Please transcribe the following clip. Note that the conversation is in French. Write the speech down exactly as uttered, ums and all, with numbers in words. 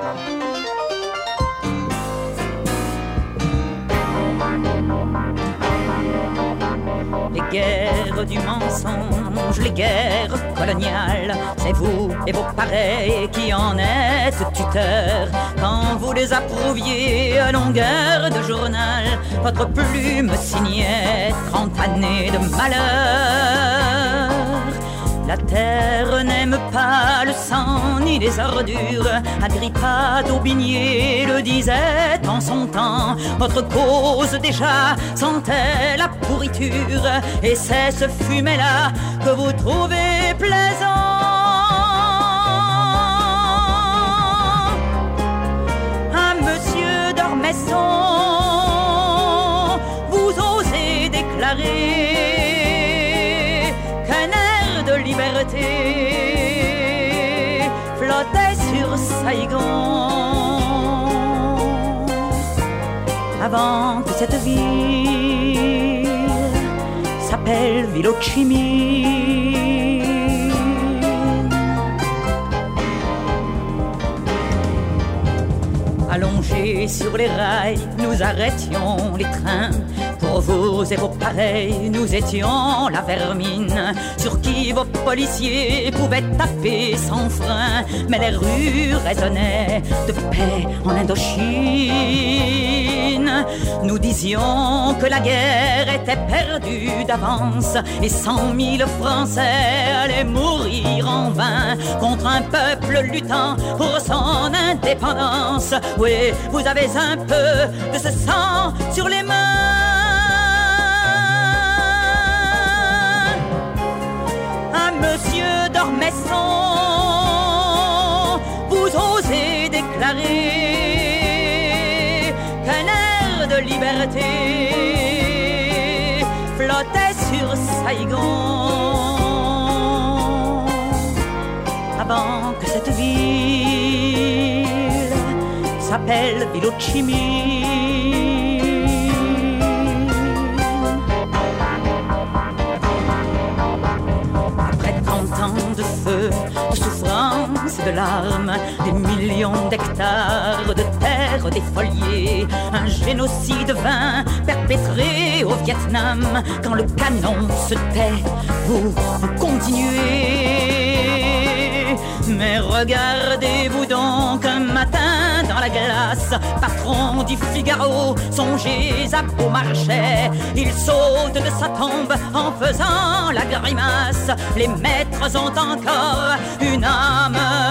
Les guerres du mensonge, les guerres coloniales, c'est vous et vos pareils qui en êtes tuteurs. Quand vous les approuviez à longueur de journal, votre plume signait trente années de malheur. La terre n'aime pas le sang ni les ordures. Agrippa d'Aubigné le disait en son temps. Votre cause déjà sentait la pourriture, et c'est ce fumet-là que vous trouvez plaisant. À Monsieur d'Ormesson, vous osez déclarer liberté flottait sur Saigon avant que cette ville s'appelle Ville Ho Chi Minh. Allongés sur les rails, nous arrêtions les trains. Pour vous et vos pareils, nous étions la vermine sur qui vos policiers pouvaient taper sans frein. Mais les rues résonnaient de paix en Indochine. Nous disions que la guerre était perdue d'avance et cent mille Français allaient mourir en vain contre un peuple luttant pour son indépendance. Oui, vous avez un peu de ce sang sur les mains. Monsieur d'Ormesson, vous osez déclarer qu'un air de liberté flottait sur Saigon avant que cette ville s'appelle Ville Ho Chi Minh. De feu, de souffrance et de larmes, des millions d'hectares de terre défoliée, un génocide vain perpétré au Vietnam. Quand le canon se tait, vous, vous continuez. Mais regardez-vous donc un matin dans la glace, patron du Figaro, songez à Beaumarchais. Il saute de sa tombe en faisant la grimace. Les maîtres ont encore une âme